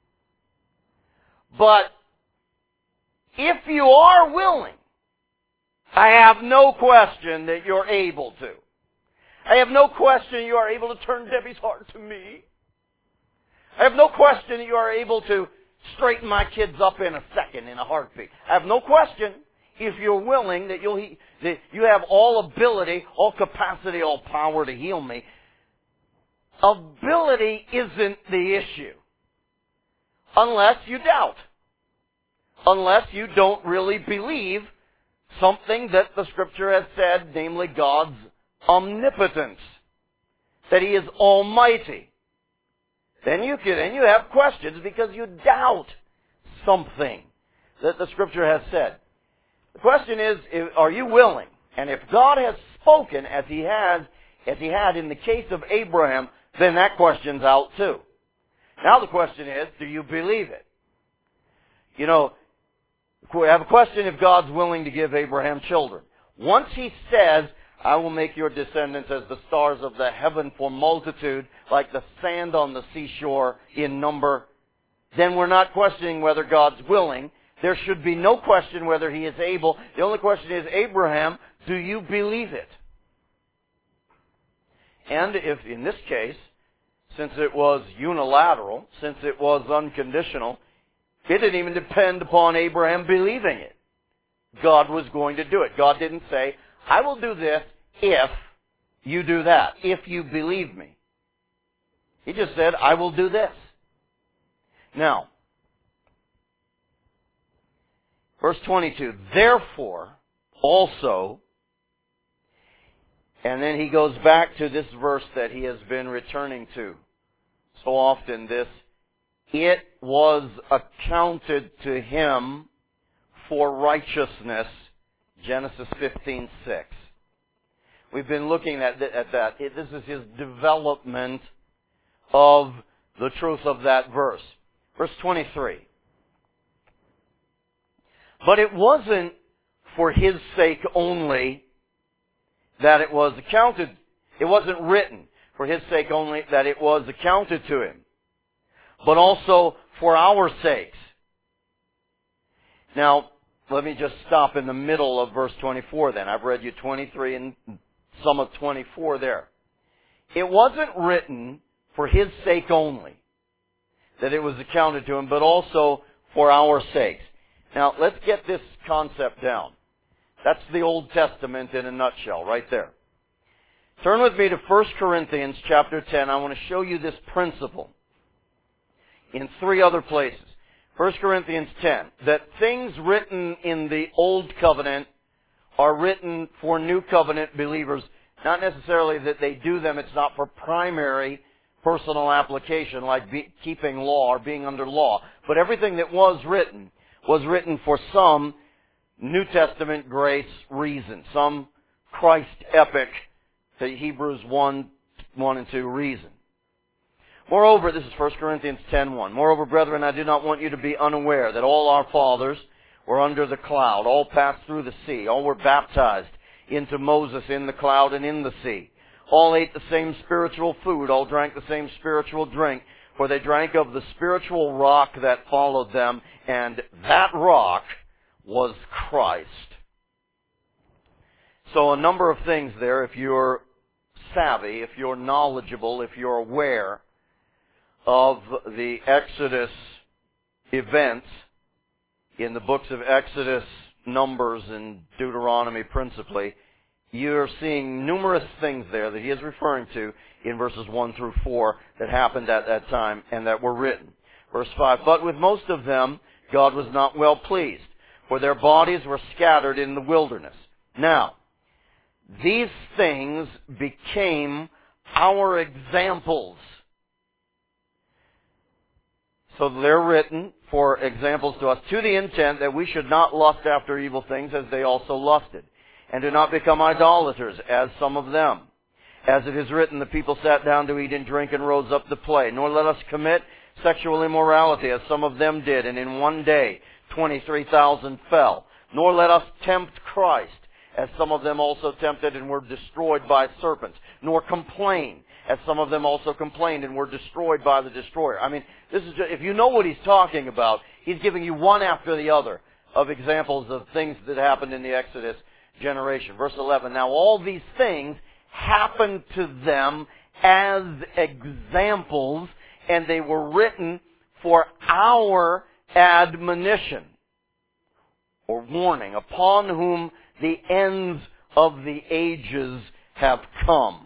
But if you are willing, I have no question that you're able to. I have no question you are able to turn Debbie's heart to me. I have no question that you are able to straighten my kids up in a second, in a heartbeat. I have no question, if you're willing, that you have all ability, all capacity, all power to heal me. Ability isn't the issue. Unless you doubt. Unless you don't really believe something that the Scripture has said, namely God's omnipotence. That He is almighty. Then you have questions because you doubt something that the Scripture has said. The question is, are you willing? And if God has spoken as He had in the case of Abraham, then that question's out too. Now the question is, do you believe it? You know, we have a question if God's willing to give Abraham children. Once He says, I will make your descendants as the stars of the heaven for multitude, like the sand on the seashore in number, then we're not questioning whether God's willing. There should be no question whether He is able. The only question is, Abraham, do you believe it? And if, in this case, since it was unilateral, since it was unconditional, it didn't even depend upon Abraham believing it. God was going to do it. God didn't say, I will do this if you do that, if you believe me. He just said, I will do this. Now, verse 22, therefore, also, and then he goes back to this verse that he has been returning to so often, this, it was accounted to him for righteousness, Genesis 15:6. We've been looking at that. This is his development of the truth of that verse. Verse 23. But it wasn't for his sake only that it was accounted. It wasn't written for his sake only that it was accounted to him, but also for our sakes. Now, let me just stop in the middle of verse 24 then. I've read you 23 and some of 24 there. It wasn't written for his sake only that it was accounted to him, but also for our sakes. Now, let's get this concept down. That's the Old Testament in a nutshell, right there. Turn with me to 1 Corinthians chapter 10. I want to show you this principle in 3 other places. 1 Corinthians 10, that things written in the Old Covenant are written for New Covenant believers. Not necessarily that they do them. It's not for primary personal application like keeping law or being under law. But everything that was written for some New Testament grace reason, some Christ epic, the Hebrews 1 and 2 reason. Moreover, this is 1 Corinthians 10:1. Moreover, brethren, I do not want you to be unaware that all our fathers were under the cloud, all passed through the sea, all were baptized into Moses in the cloud and in the sea. All ate the same spiritual food, all drank the same spiritual drink, for they drank of the spiritual rock that followed them, and that rock was Christ. So a number of things there, if you're savvy, if you're knowledgeable, if you're aware of the Exodus events in the books of Exodus, Numbers, and Deuteronomy principally, you're seeing numerous things there that he is referring to in verses 1 through 4 that happened at that time and that were written. Verse 5, but with most of them God was not well pleased, for their bodies were scattered in the wilderness. Now, these things became our examples. So they're written for examples to us, to the intent that we should not lust after evil things as they also lusted, and do not become idolaters as some of them. As it is written, the people sat down to eat and drink and rose up to play. Nor let us commit sexual immorality as some of them did, and in one day 23,000 fell. Nor let us tempt Christ, as some of them also tempted and were destroyed by serpents. Nor complain, as some of them also complained and were destroyed by the destroyer. I mean, this is just, if you know what he's talking about, he's giving you one after the other of examples of things that happened in the Exodus generation. Verse 11, now all these things happened to them as examples, and they were written for our admonition or warning, upon whom the ends of the ages have come.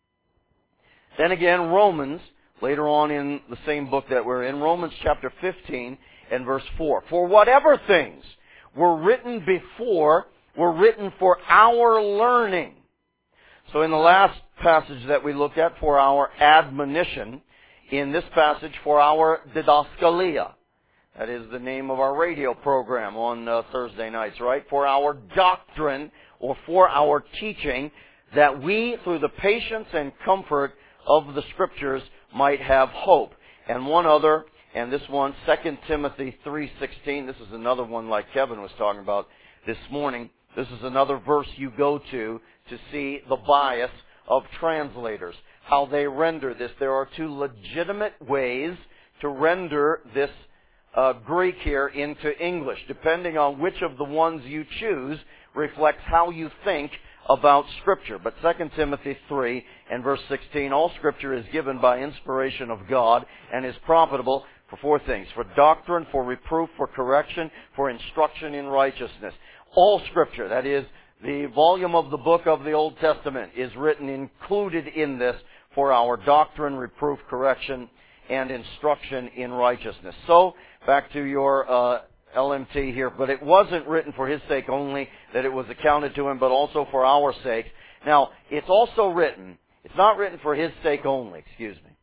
Then again, Romans, later on in the same book that we're in, Romans chapter 15 and verse 4. For whatever things were written before were written for our learning. So in the last passage that we looked at, for our admonition, in this passage, for our didaskalia. That is the name of our radio program on Thursday nights, right? For our doctrine, or for our teaching, that we, through the patience and comfort of the Scriptures, might have hope. And one other, and this one, 2 Timothy 3:16. This is another one like Kevin was talking about this morning. This is another verse you go to see the bias of translators, how they render this. There are two legitimate ways to render this Greek here into English. Depending on which of the ones you choose reflects how you think about Scripture. But 2 Timothy 3 and verse 16, all Scripture is given by inspiration of God and is profitable for four things: for doctrine, for reproof, for correction, for instruction in righteousness. All Scripture, that is, the volume of the book of the Old Testament, is written, included in this, for our doctrine, reproof, correction, and instruction in righteousness. So, back to your LMT here, but it wasn't written for his sake only, that it was accounted to him, but also for our sake. Now, it's also written, it's not written for his sake only, excuse me.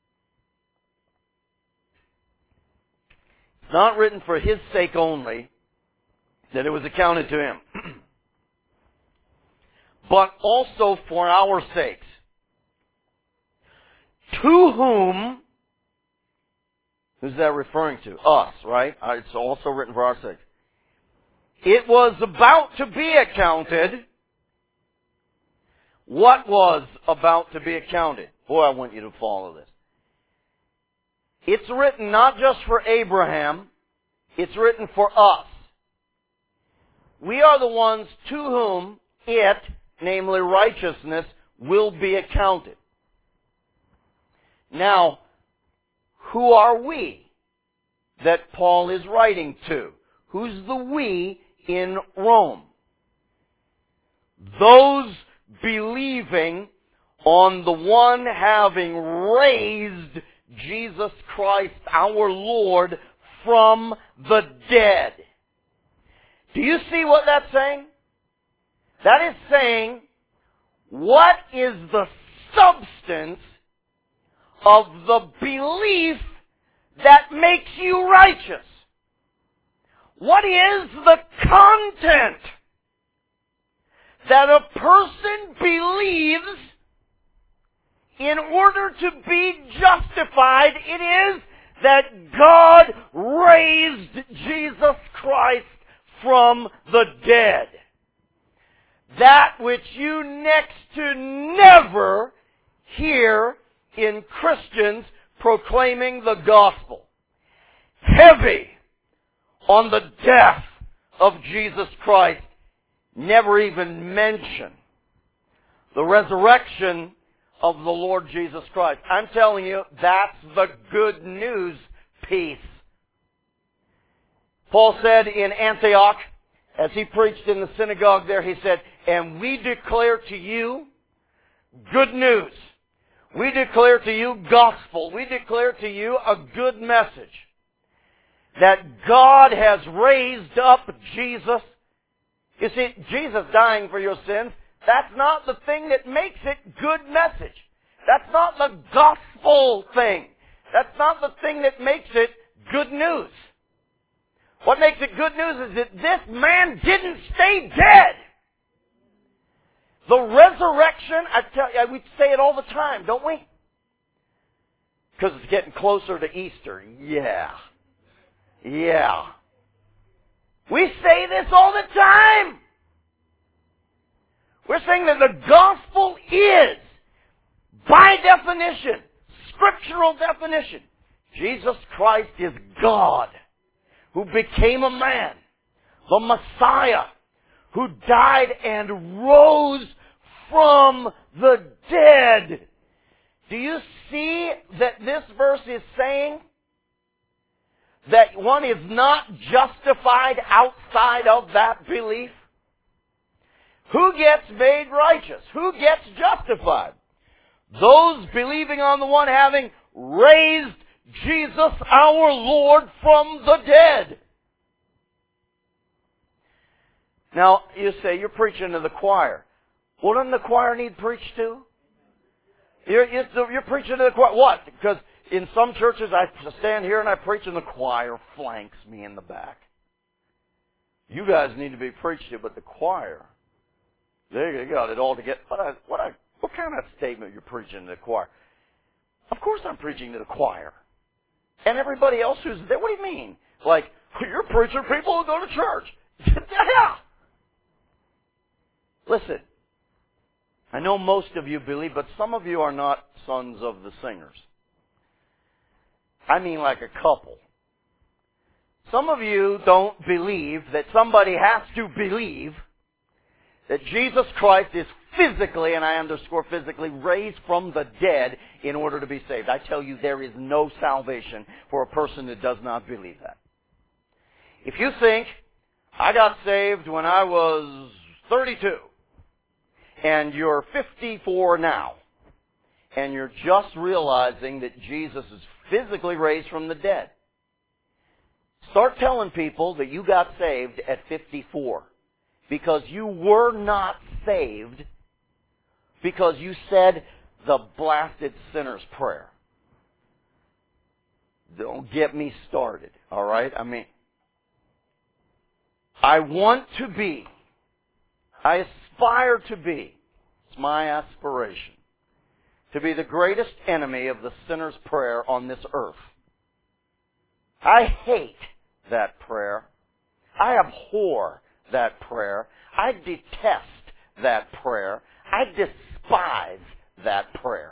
It's not written for his sake only, that it was accounted to him, but also for our sakes, to whom, who's that referring to? Us, right? It's also written for our sake. It was about to be accounted. What was about to be accounted? Boy, I want you to follow this. It's written not just for Abraham, it's written for us. We are the ones to whom it, namely righteousness, will be accounted. Now, who are we that Paul is writing to? Who's the we in Rome? Those believing on the one having raised Jesus Christ, our Lord, from the dead. Do you see what that's saying? That is saying, what is the substance of the belief that makes you righteous? What is the content that a person believes in order to be justified? It is that God raised Jesus Christ from the dead. That which you next to never hear in Christians proclaiming the gospel. Heavy on the death of Jesus Christ. Never even mention the resurrection of the Lord Jesus Christ. I'm telling you, that's the good news piece. Paul said in Antioch, as he preached in the synagogue there, he said, and we declare to you good news. We declare to you gospel. We declare to you a good message. that God has raised up Jesus. You see, Jesus dying for your sins, that's not the thing that makes it good message. That's not the gospel thing. That's not the thing that makes it good news. What makes it good news is that this man didn't stay dead. The resurrection, I tell you, we say it all the time, don't we? Because it's getting closer to Easter. Yeah. We say this all the time. We're saying that the gospel is, by definition, scriptural definition, Jesus Christ is God, who became a man, the Messiah, who died and rose from the dead. Do you see that this verse is saying that one is not justified outside of that belief? Who gets made righteous? Who gets justified? Those believing on the one having raised Jesus our Lord from the dead. Now, you say, you're preaching to the choir. Well, doesn't the choir need preached to? You're preaching to the choir. What? Because in some churches I stand here and I preach and the choir flanks me in the back. You guys need to be preached to, but the choir, they got it all together. What kind of statement you're preaching to the choir? Of course I'm preaching to the choir. And everybody else who's there, what do you mean? Like, you're preaching to people who go to church. Yeah. Listen, I know most of you believe, but some of you are not sons of the singers. I mean like a couple. Some of you don't believe that somebody has to believe that Jesus Christ is physically, and I underscore physically, raised from the dead in order to be saved. I tell you, there is no salvation for a person that does not believe that. If you think, I got saved when I was 32, and you're 54 now, and you're just realizing that Jesus is physically raised from the dead, start telling people that you got saved at 54. Because you were not saved because you said the blasted sinner's prayer. Don't get me started, all right? I mean, I want to be, I aspire to be, it's my aspiration, to be the greatest enemy of the sinner's prayer on this earth. I hate that prayer. I abhor that prayer. I detest that prayer. I despise that prayer.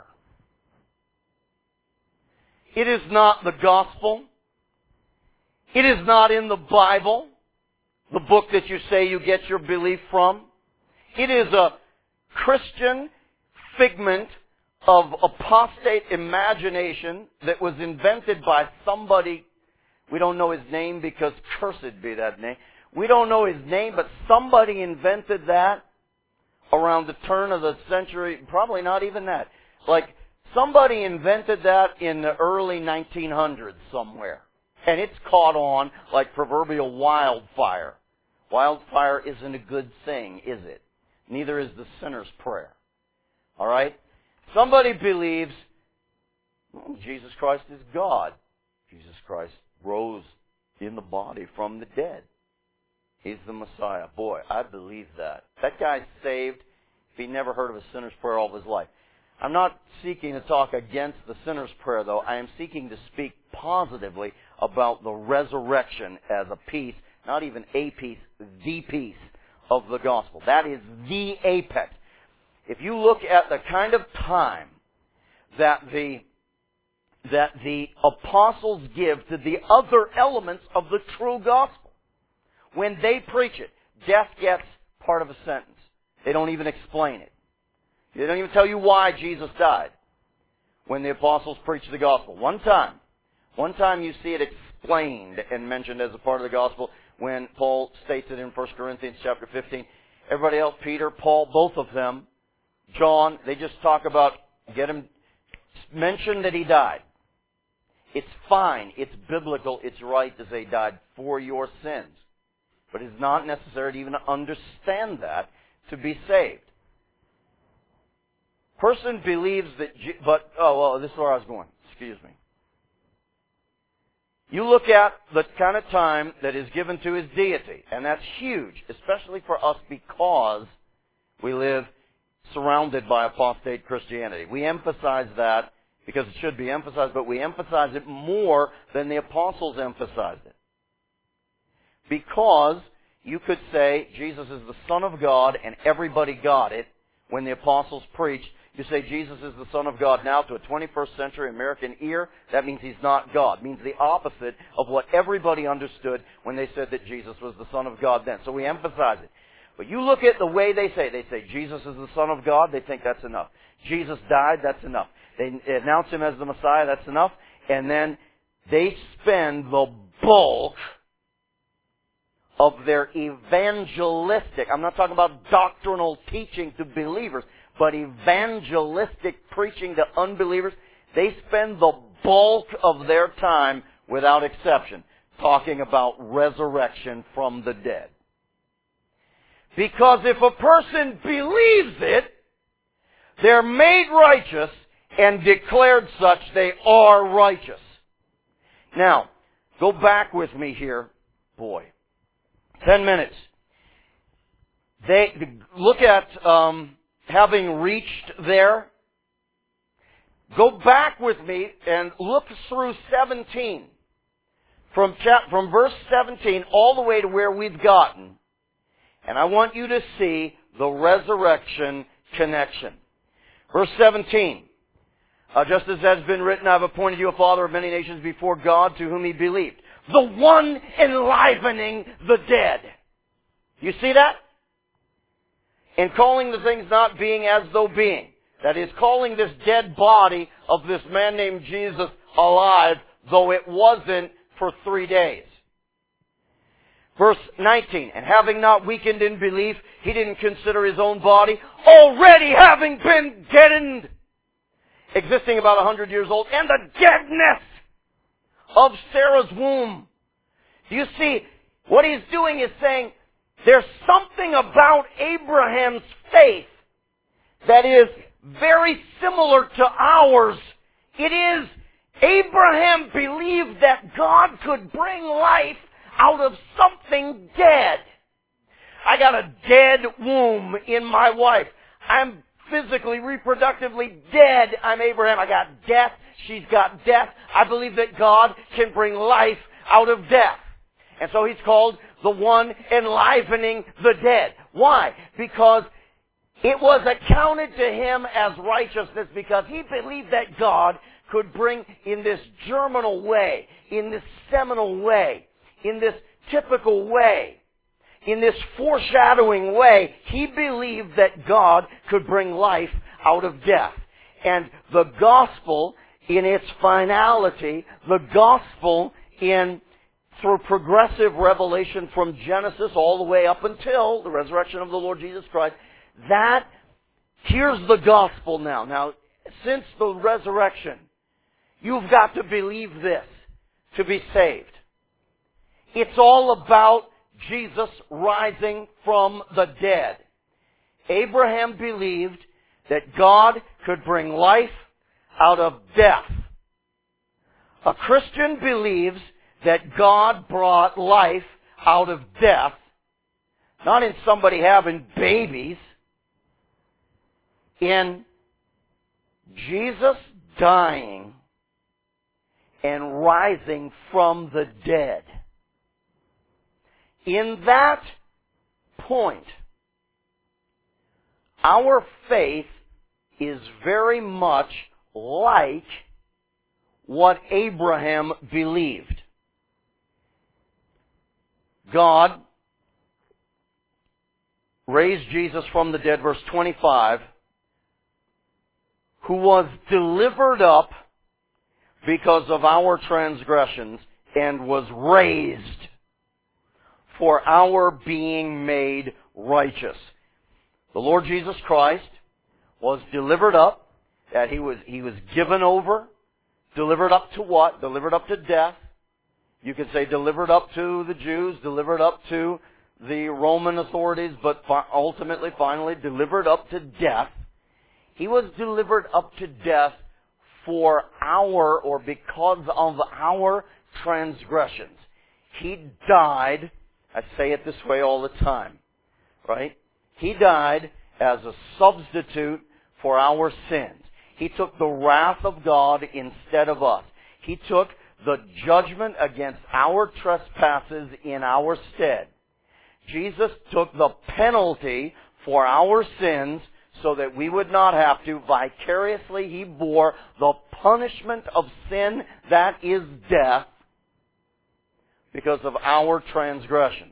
It is not the gospel. It is not in the Bible, the book that you say you get your belief from. It is a Christian figment of apostate imagination that was invented by somebody. We don't know his name because cursed be that name. We don't know his name, but somebody invented that around the turn of the century. Probably not even that. Like, somebody invented that in the early 1900s somewhere. And it's caught on like proverbial wildfire. Wildfire isn't a good thing, is it? Neither is the sinner's prayer. All right? Somebody believes Jesus Christ is God. Jesus Christ rose in the body from the dead. He's the Messiah. Boy, I believe that. That guy's saved if he never heard of a sinner's prayer all of his life. I'm not seeking to talk against the sinner's prayer, though. I am seeking to speak positively about the resurrection as a piece, not even a piece, the piece of the gospel. That is the apex. If you look at the kind of time that the apostles give to the other elements of the true gospel, when they preach it, death gets part of a sentence. They don't even explain it. They don't even tell you why Jesus died when the apostles preach the gospel. One time you see it explained and mentioned as a part of the gospel when Paul states it in 1 Corinthians chapter 15. Everybody else, Peter, Paul, both of them, John, they just talk about, mention that he died. It's fine. It's biblical. It's right to say He died for your sins. But it's not necessary to even understand that to be saved. Person believes that, this is where I was going. Excuse me. You look at the kind of time that is given to His deity, and that's huge, especially for us because we live surrounded by apostate Christianity. We emphasize that because it should be emphasized, but we emphasize it more than the apostles emphasized it. Because you could say Jesus is the Son of God and everybody got it when the apostles preached. You say Jesus is the Son of God now to a 21st century American ear, that means He's not God. It means the opposite of what everybody understood when they said that Jesus was the Son of God then. So we emphasize it. But you look at the way they say Jesus is the Son of God, they think that's enough. Jesus died, that's enough. They announce Him as the Messiah, that's enough. And then they spend the bulk of their evangelistic, I'm not talking about doctrinal teaching to believers, but evangelistic preaching to unbelievers, they spend the bulk of their time, without exception, talking about resurrection from the dead. Because if a person believes it, they're made righteous and declared such, they are righteous. Now, go back with me here, 10 minutes. They look at having reached there. Go back with me and look through 17. From verse 17 all the way to where we've gotten. And I want you to see the resurrection connection. Verse 17. Just as has been written, I have appointed you a father of many nations before God to whom He believed. The one enlivening the dead. You see that? And calling the things not being as though being. That is, calling this dead body of this man named Jesus alive, though it wasn't for 3 days. Verse 19, and having not weakened in belief, He didn't consider His own body already having been deadened, existing about 100 years old, and the deadness of Sarah's womb. Do you see, what He's doing is saying, there's something about Abraham's faith that is very similar to ours. It is, Abraham believed that God could bring life out of something dead. I got a dead womb in my wife. I'm physically, reproductively dead. I'm Abraham. I got death. She's got death. I believe that God can bring life out of death. And so He's called the one enlivening the dead. Why? Because it was accounted to Him as righteousness because he believed that God could bring in this germinal way, in this seminal way, in this typical way, in this foreshadowing way, he believed that God could bring life out of death. And the gospel in its finality, the gospel through progressive revelation from Genesis all the way up until the resurrection of the Lord Jesus Christ, here's the gospel now. Now, since the resurrection, you've got to believe this to be saved. It's all about Jesus rising from the dead. Abraham believed that God could bring life out of death. A Christian believes that God brought life out of death, not in somebody having babies, in Jesus dying and rising from the dead. In that point, our faith is very much like what Abraham believed. God raised Jesus from the dead, verse 25, who was delivered up because of our transgressions and was raised for our being made righteous. The Lord Jesus Christ was delivered up, that He was given over Delivered up to what? Delivered up to death. You could say delivered up to the Jews, delivered up to the Roman authorities, but ultimately, finally, delivered up to death. He was delivered up to death for our, or because of our transgressions. He died, I say it this way all the time, right? He died as a substitute for our sins. He took the wrath of God instead of us. He took the judgment against our trespasses in our stead. Jesus took the penalty for our sins so that we would not have to. Vicariously, He bore the punishment of sin, that is death, because of our transgressions.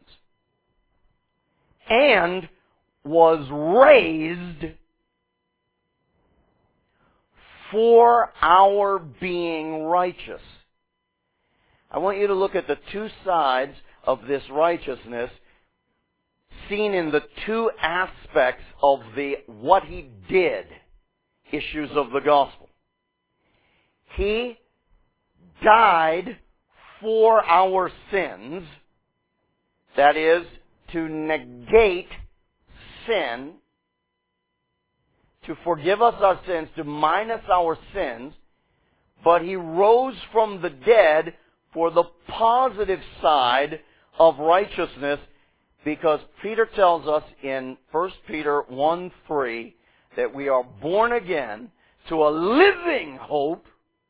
And was raised for our being righteous. I want you to look at the two sides of this righteousness seen in the two aspects of the what He did issues of the gospel. He died for our sins, that is, to negate sin, to forgive us our sins, to minus our sins, but He rose from the dead for the positive side of righteousness, because Peter tells us in 1 Peter 1:3 that we are born again to a living hope,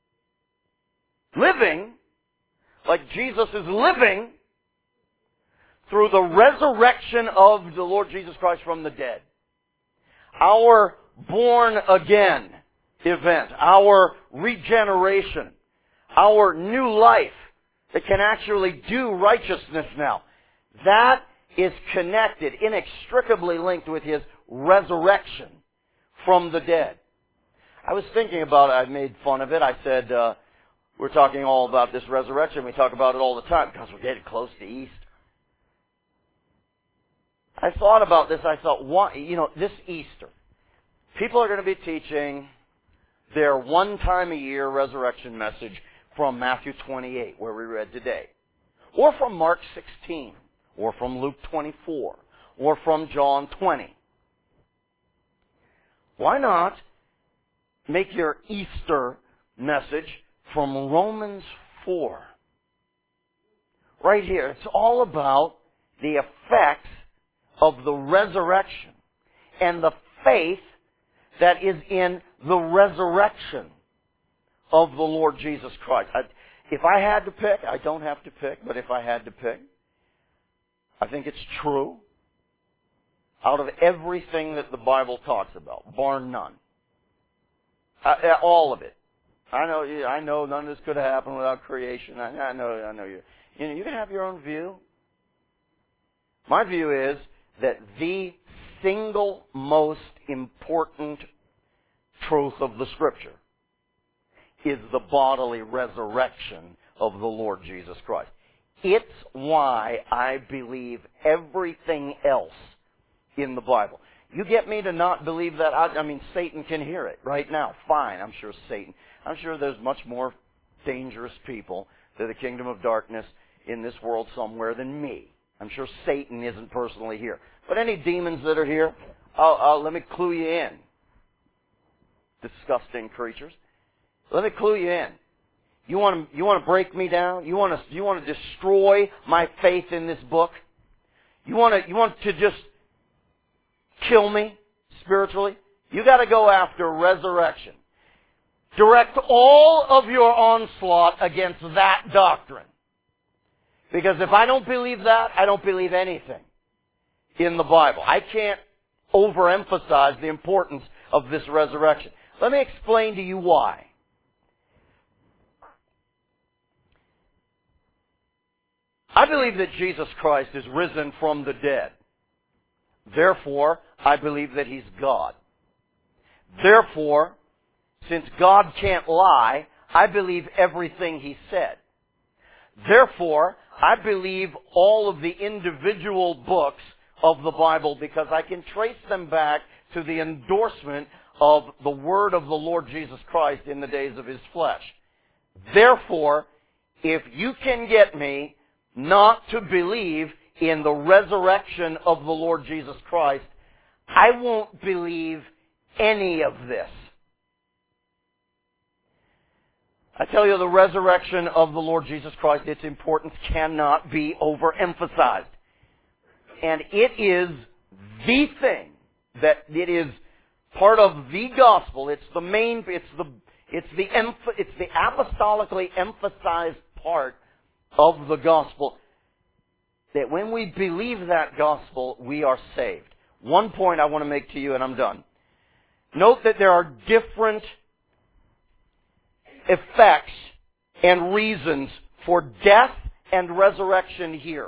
living like Jesus is living through the resurrection of the Lord Jesus Christ from the dead. Our born again event, our regeneration, our new life that can actually do righteousness now, that is connected, inextricably linked with His resurrection from the dead. I was thinking about it. I made fun of it. I said, we're talking all about this resurrection. We talk about it all the time because we're getting close to Easter. I thought about this. I thought, this Easter, people are going to be teaching their one-time-a-year resurrection message from Matthew 28, where we read today, or from Mark 16, or from Luke 24, or from John 20. Why not make your Easter message from Romans 4? Right here. It's all about the effects of the resurrection and the faith that is in the resurrection of the Lord Jesus Christ. If I had to pick, I don't have to pick, but if I had to pick, I think it's true. Out of everything that the Bible talks about, bar none. All of it. I know none of this could have happened without creation. I know you can have your own view. My view is that the single most important truth of the Scripture is the bodily resurrection of the Lord Jesus Christ. It's why I believe everything else in the Bible. You get me to not believe that? I mean, Satan can hear it right now. Fine, I'm sure there's much more dangerous people to the kingdom of darkness in this world somewhere than me. I'm sure Satan isn't personally here. But any demons that are here, let me clue you in. Disgusting creatures. Let me clue you in. You want to break me down? You want to destroy my faith in this book? You want to just kill me spiritually? You got to go after resurrection. Direct all of your onslaught against that doctrine. Because if I don't believe that, I don't believe anything in the Bible. I can't overemphasize the importance of this resurrection. Let me explain to you why. I believe that Jesus Christ is risen from the dead. Therefore, I believe that He's God. Therefore, since God can't lie, I believe everything He said. Therefore, I believe all of the individual books of the Bible because I can trace them back to the endorsement of the word of the Lord Jesus Christ in the days of His flesh. Therefore, if you can get me not to believe in the resurrection of the Lord Jesus Christ, I won't believe any of this. I tell you, the resurrection of the Lord Jesus Christ, its importance cannot be overemphasized. And it is the thing that it is part of the gospel. It's the main, it's the apostolically emphasized part of the gospel. That when we believe that gospel, we are saved. One point I want to make to you, and I'm done. Note that there are different effects and reasons for death and resurrection here.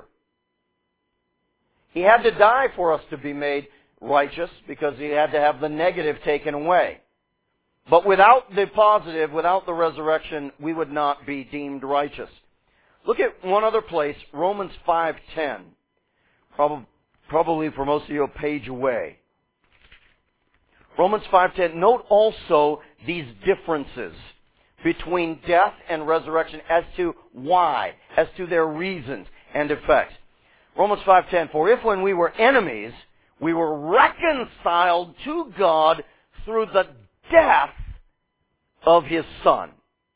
He had to die for us to be made righteous because he had to have the negative taken away. But without the positive, without the resurrection, we would not be deemed righteous. Look at one other place, Romans 5:10. Probably for most of you a page away. Romans 5:10. Note also these differences between death and resurrection as to why, as to their reasons and effects. Romans 5:10, for if when we were enemies, we were reconciled to God through the death of His Son.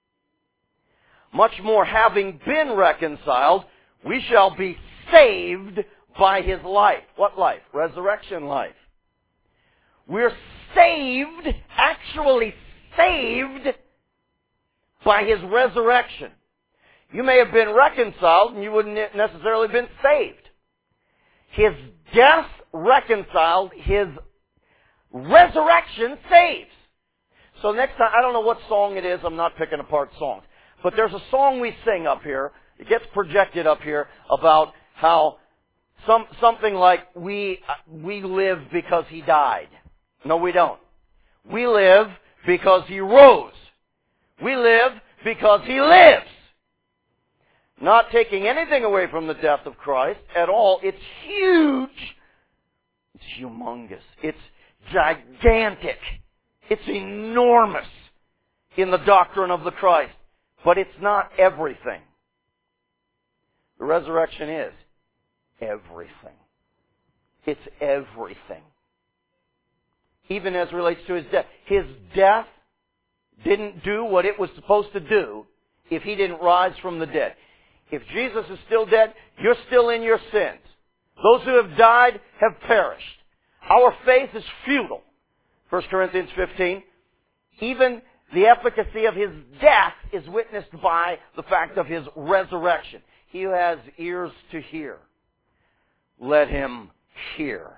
Much more, having been reconciled, we shall be saved by His life. What life? Resurrection life. We're saved, actually saved, by His resurrection. You may have been reconciled and you wouldn't necessarily have been saved. His death reconciled, His resurrection saves. So next time, I don't know what song it is, I'm not picking apart songs, but there's a song we sing up here, it gets projected up here, about how something like we live because He died. No, we don't. We live because He rose. We live because He lives. Not taking anything away from the death of Christ at all. It's huge. It's humongous. It's gigantic. It's enormous in the doctrine of the Christ. But it's not everything. The resurrection is everything. It's everything. Even as relates to His death. His death didn't do what it was supposed to do if He didn't rise from the dead. If Jesus is still dead, you're still in your sins. Those who have died have perished. Our faith is futile. 1 Corinthians 15. Even the efficacy of His death is witnessed by the fact of His resurrection. He who has ears to hear, let him hear.